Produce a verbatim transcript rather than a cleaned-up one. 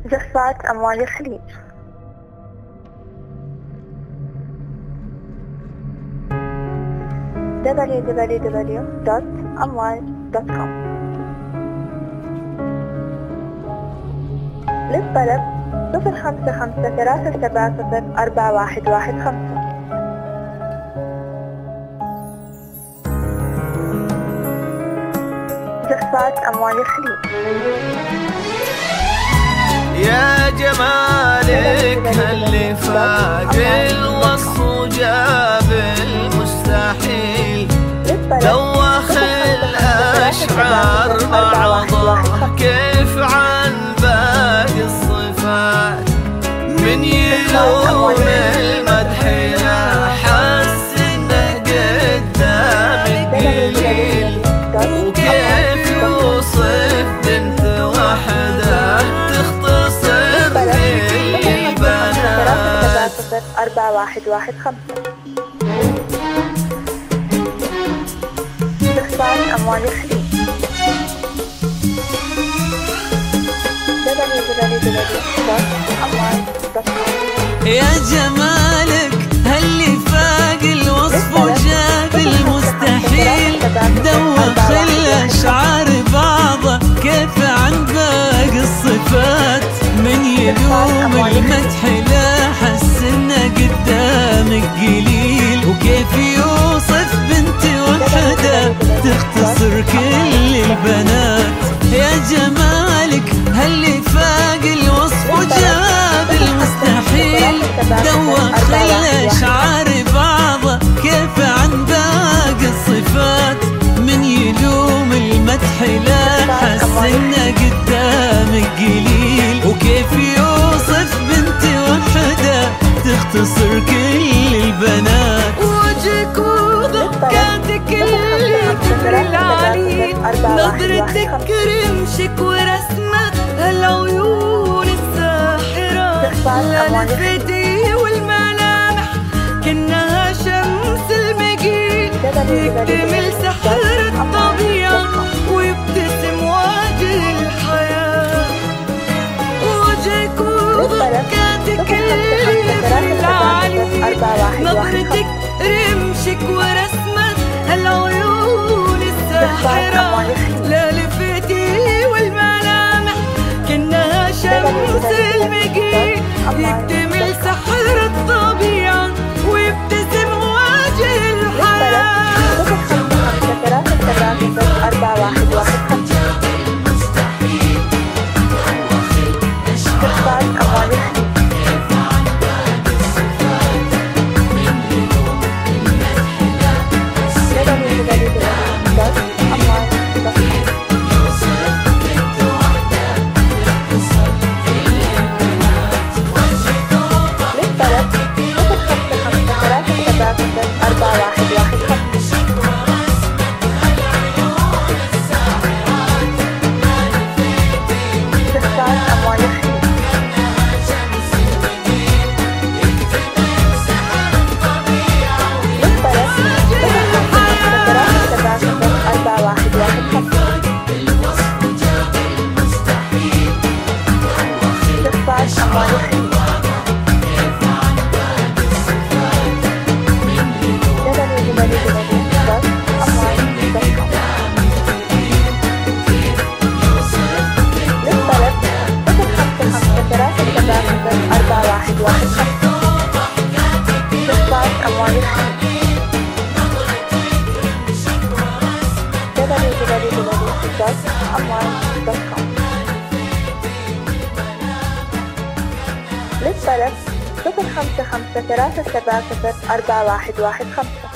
جفات أموال الخليج. دبليو دبليو دبليو دوت أموال دوت كوم. للطلب صفر خمسة خمسة ثلاثة سبعة صفر أربعة واحد واحد خمسة. جفات أموال الخليج. يا جمالك اللي فاق الوصف وجاب المستحيل، دوخ الأشعار بعضها كيف عن باقي الصفات، من يلوم المدح حس انه قدامك قليل، وكيف يوصف بنت وحده تختصر البنات. أربعة واحد واحد خمسة. جفات أموال الخليج. دبليو دبليو دبليو دوت أموال دوت كوم. يا جمالك هاللي فاق الوصف وجاب المستحيل، دوخ الأشعار بعضه كيف عن باقي الصفات، من يلوم المدح لا حس انه قدامك قليل، وكيف يوصف بنت وحده تختصر كل البنات. يا جمالك هاللي فاق الوصف وجاب المستحيل، دوخ الأشعار بعضه كيف عن باقي الصفات، من يلوم المدح لا حس انه قدامك قليل، وكيف يوصف بنت وحده تختصر كل البنات. وجهك وضحكاتك اللي كبر العليل، نظرتك رمشك ورسمة العيون الساحرة، للفتي والملامح كأنها شمس المجيد، يكتمل سحر الطبيعة ويبتسم وجه الحياة. وجهك وضحكاتك اللي كبر العليل، نظرتك رمشك ورسمة العيون الساحرة، للفتي والملامح كأنها شمس المجيد، يكتمل سحر الطبيعة ويبتسم وجه الحياة. أربعة واحد واحد خمسة. جفات أموال الخليج. للطلب صفر خمسة خمسة ثلاثة سبعة صفر أربعة واحد واحد خمسة.